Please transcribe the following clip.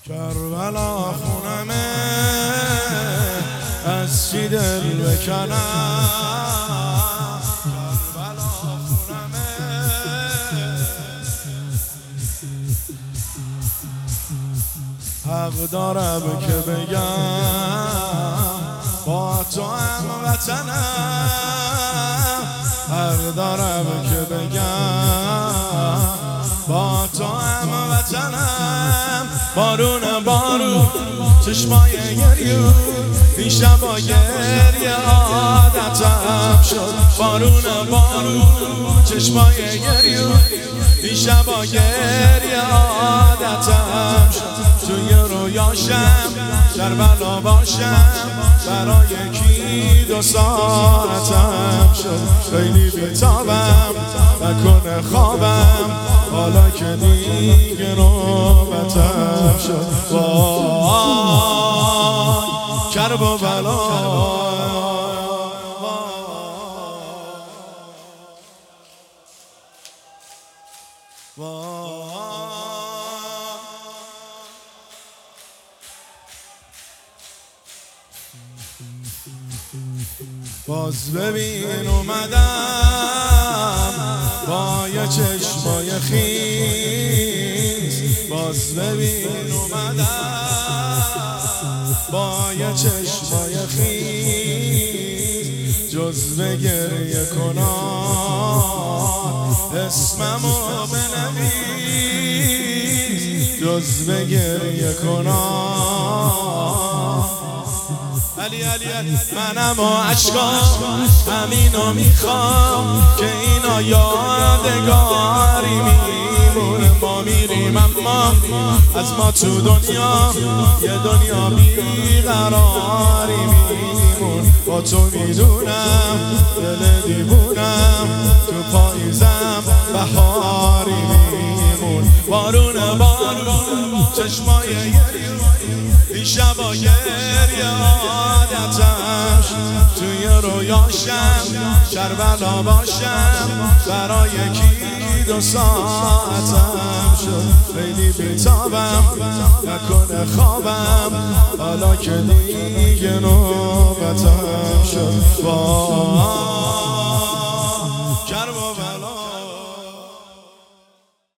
کربلا خونمه از چی دل بکنم، کربلا خونمه حق دارم که بگم با تو هم وطنم، حق دارم که بگم با تو هم وطنم. بارون چشمای گریون این شبا گریه عادتم شد. بارون چشمای گریون این شبا گریه عادتم شد. توی رویاشم کربلا باشم برای کی 2 ساعتم شد. خیلی بیتابم نکنه خوابم حالا که دیگه نوبتم شد. وای کرب و بلا باز ببین اومدم با یه چشمای خیس، باز ببین اومدم با یه چشمای خیس. جزو گریه کنان اسممو بنویس، جزو گریه کنان علی منم و عشقام همینو میخوام که اینا یادگاری میمونه. ما میریم اما از ما تو دنیا یه دنیا بیقراری میمون. با تو میدونم دل دیوونم تو پاییزم بهاری میمون. بارون چشمای گریون این شبا گریه عادتم شد. توی رویاشم کربلا باشم برای کی 2 ساعتم شد. خیلی بیتابم نکنه خوابم حالا که دیگه نوبتم شد.